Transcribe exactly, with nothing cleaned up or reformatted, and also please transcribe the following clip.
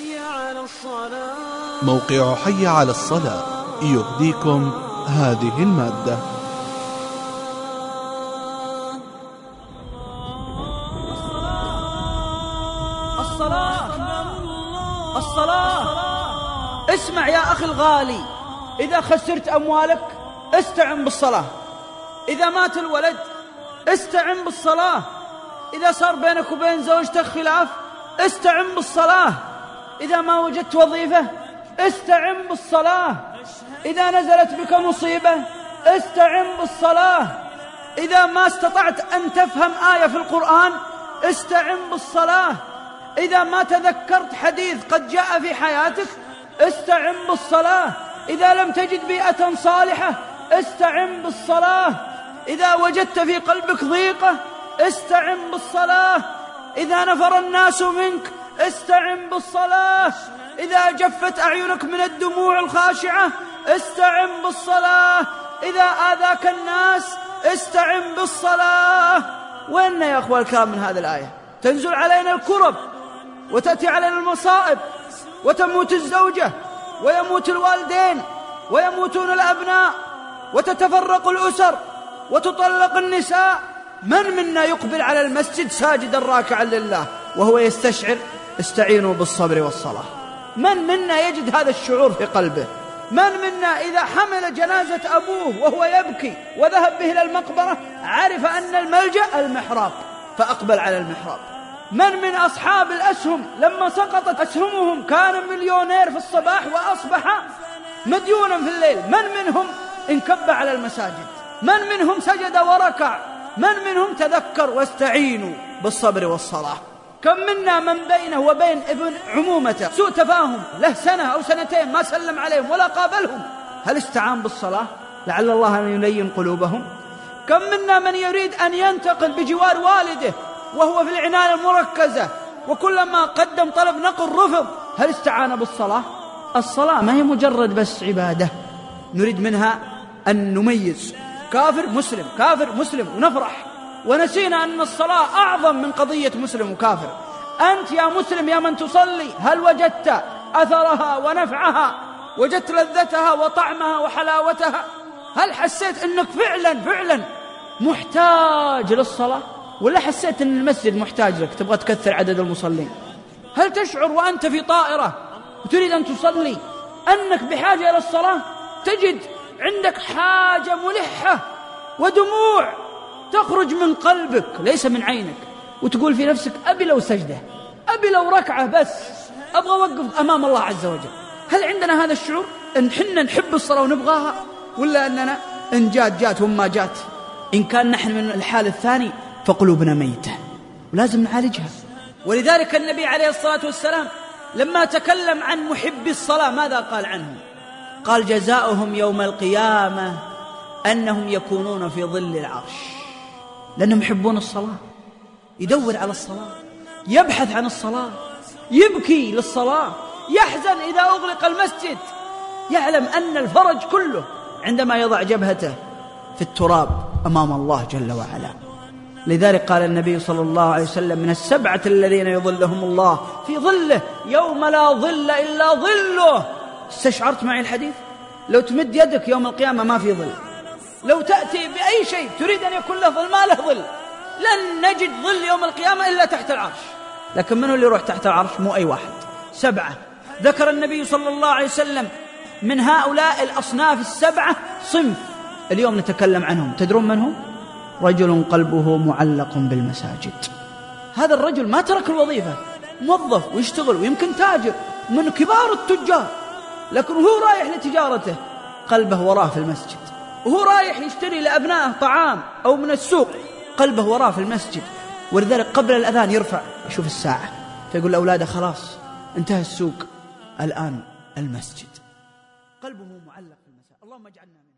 موقع حي على الصلاة يهديكم هذه المادة. الصلاة الصلاة. اسمع يا أخي الغالي، إذا خسرت أموالك استعن بالصلاة، إذا مات الولد استعن بالصلاة، إذا صار بينك وبين زوجتك خلاف استعن بالصلاة، إذا ما وجدت وظيفة استعن بالصلاة، إذا نزلت بك مصيبة استعن بالصلاة، إذا ما استطعت أن تفهم آية في القرآن استعن بالصلاة، إذا ما تذكرت حديث قد جاء في حياتك استعن بالصلاة، إذا لم تجد بيئة صالحة استعن بالصلاة، إذا وجدت في قلبك ضيقة استعن بالصلاة، إذا نفر الناس منك استعن بالصلاة، إذا جفت أعينك من الدموع الخاشعة استعن بالصلاة، إذا آذاك الناس استعن بالصلاة. وإن يا أخوة الكرام من هذه الآية تنزل علينا الكرب وتأتي علينا المصائب، وتموت الزوجة ويموت الوالدين ويموتون الأبناء وتتفرق الأسر وتطلق النساء. من منا يقبل على المسجد ساجدا راكعا لله وهو يستشعر استعينوا بالصبر والصلاة؟ من منا يجد هذا الشعور في قلبه؟ من منا إذا حمل جنازة أبوه وهو يبكي وذهب به إلى المقبرة عرف أن الملجأ المحراب فأقبل على المحراب؟ من من أصحاب الأسهم لما سقطت أسهمهم كان مليونير في الصباح وأصبح مديونا في الليل؟ من منهم انكب على المساجد؟ من منهم سجد وركع؟ من منهم تذكر واستعينوا بالصبر والصلاة؟ كم منا من بينه وبين ابن عمومته سوء تفاهم له سنة أو سنتين ما سلم عليهم ولا قابلهم، هل استعان بالصلاة لعل الله أن يلين قلوبهم؟ كم منا من يريد أن ينتقل بجوار والده وهو في العناية المركزة وكلما قدم طلب نقل رفض، هل استعان بالصلاة؟ الصلاة ما هي مجرد بس عبادة نريد منها أن نميز كافر مسلم كافر مسلم ونفرح، ونسينا أن الصلاة أعظم من قضية مسلم وكافر. أنت يا مسلم يا من تصلي هل وجدت أثرها ونفعها؟ وجدت لذتها وطعمها وحلاوتها؟ هل حسيت أنك فعلا فعلا محتاج للصلاة، ولا حسيت أن المسجد محتاج لك تبغى تكثر عدد المصلين؟ هل تشعر وأنت في طائرة وتريد أن تصلي أنك بحاجة إلى الصلاة؟ تجد عندك حاجة ملحة ودموع تخرج من قلبك ليس من عينك، وتقول في نفسك أبي لو سجدة، أبي لو ركعة، بس أبغى أوقف أمام الله عز وجل. هل عندنا هذا الشعور أن حنا نحب الصلاة ونبغاها، ولا أننا إن جات جات وما جات؟ إن كان نحن من الحال الثاني فقلوبنا ميتة ولازم نعالجها. ولذلك النبي عليه الصلاة والسلام لما تكلم عن محبي الصلاة ماذا قال عنهم؟ قال جزاؤهم يوم القيامة أنهم يكونون في ظل العرش، لأنهم يحبون الصلاة، يدور على الصلاة، يبحث عن الصلاة، يبكي للصلاة، يحزن إذا أغلق المسجد، يعلم أن الفرج كله عندما يضع جبهته في التراب أمام الله جل وعلا. لذلك قال النبي صلى الله عليه وسلم من السبعة الذين يظلهم الله في ظله يوم لا ظل إلا ظله. استشعرت معي الحديث؟ لو تمد يدك يوم القيامة ما في ظل، لو تأتي بأي شيء تريد أن يكون له ظل ما له ظل، لن نجد ظل يوم القيامة إلا تحت العرش. لكن من هو اللي يروح تحت العرش؟ مو أي واحد، سبعة. ذكر النبي صلى الله عليه وسلم من هؤلاء الأصناف السبعة صنف اليوم نتكلم عنهم. تدرون من هم؟ رجل قلبه معلق بالمساجد. هذا الرجل ما ترك الوظيفة، موظف ويشتغل ويمكن تاجر من كبار التجار، لكن هو رايح لتجارته قلبه وراه في المسجد، وهو رايح يشتري لأبنائه طعام أو من السوق قلبه وراه في المسجد. ولذلك قبل الأذان يرفع يشوف الساعة فيقول لأولاده خلاص انتهى السوق الآن المسجد. قلبه معلق في المساجد. اللهم اجعلنا